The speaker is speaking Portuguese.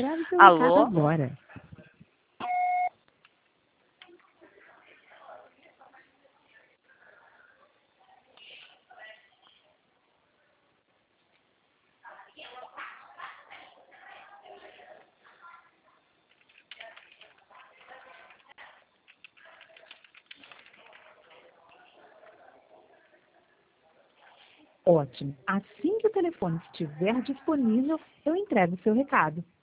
Grave seu recado Alô? agora. Ótimo. Assim que o telefone estiver disponível, eu entrego o seu recado.